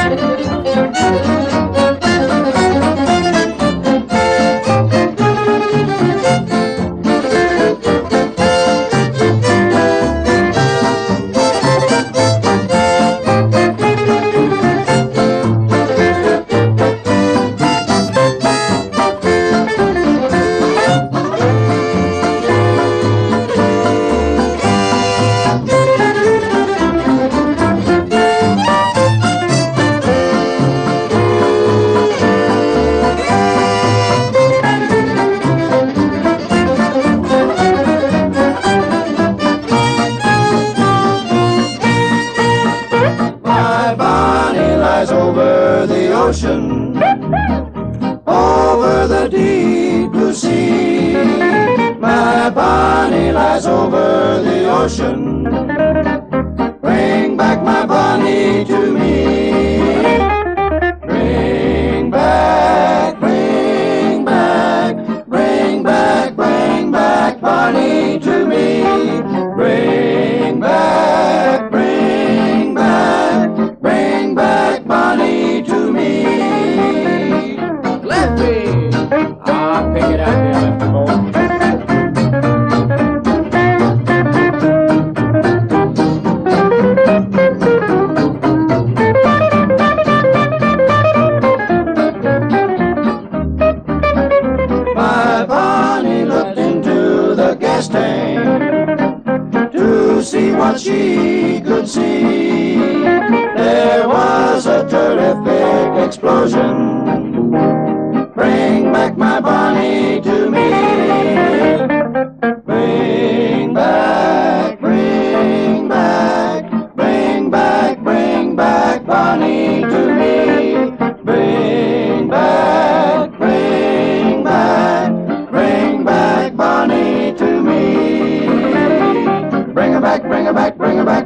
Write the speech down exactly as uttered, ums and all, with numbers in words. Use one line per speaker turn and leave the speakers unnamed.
Over the ocean, over the deep blue sea. My Bonnie lies over the ocean. Bring back my Bonnie to me. Bring back, bring back, bring back, bring back Bonnie to me. Bring back, bring back, bring back Bonnie to me.
Lefty! Ah, pick it up there, Lefty boy.
My Bonnie looked into the gas tank to see what she could see. There was a terrific explosion. Bring back my Bonnie to me. Bring back, bring back, bring back, bring back Bonnie to me. Bring back, bring back, bring back Bonnie to me. Bring her back, bring her back, bring her back.